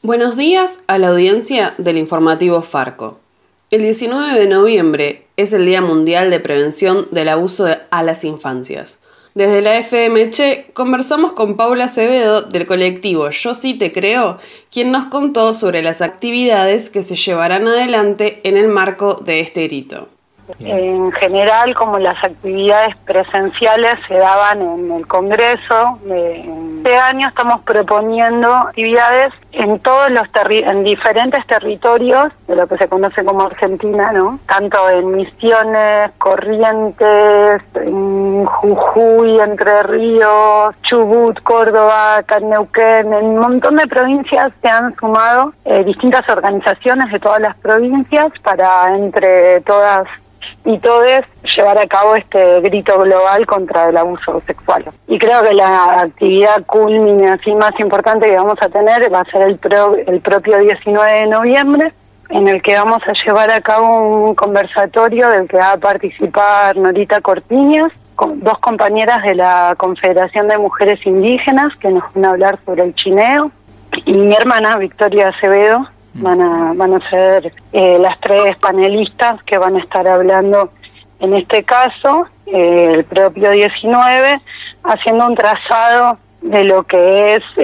Buenos días a la audiencia del informativo Farco. El 19 de noviembre es el Día Mundial de Prevención del Abuso a las Infancias. Desde la FMC conversamos con Paula Acevedo del colectivo Yo Sí Te Creo, quien nos contó sobre las actividades que se llevarán adelante en el marco de este grito. En general, como las actividades presenciales se daban en el Congreso, este año estamos proponiendo actividades en todos en diferentes territorios de lo que se conoce como Argentina, ¿no? Tanto en Misiones, Corrientes, en Jujuy, Entre Ríos, Chubut, Córdoba, acá en Neuquén, en un montón de provincias se han sumado distintas organizaciones de todas las provincias para entre todas y todos llevar a cabo este grito global contra el abuso sexual. Y creo que la actividad culmine así más importante que vamos a tener va a ser el propio 19 de noviembre, en el que vamos a llevar a cabo un conversatorio del que va a participar Norita Cortiñas, con dos compañeras de la Confederación de Mujeres Indígenas que nos van a hablar sobre el chineo, y mi hermana Victoria Acevedo. Van a ser las tres panelistas que van a estar hablando en este caso, el propio 19, haciendo un trazado de lo que es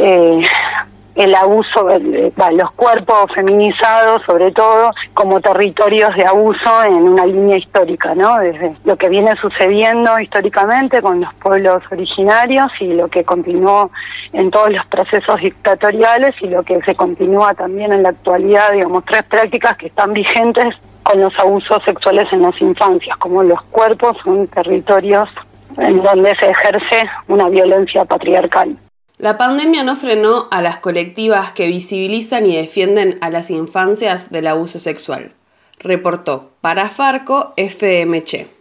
el abuso de los cuerpos feminizados, sobre todo, como territorios de abuso en una línea histórica, ¿no? Desde lo que viene sucediendo históricamente con los pueblos originarios y lo que continuó en todos los procesos dictatoriales y lo que se continúa también en la actualidad, digamos, tres prácticas que están vigentes con los abusos sexuales en las infancias, como los cuerpos son territorios en donde se ejerce una violencia patriarcal. La pandemia no frenó a las colectivas que visibilizan y defienden a las infancias del abuso sexual. Reportó para Farco FMC.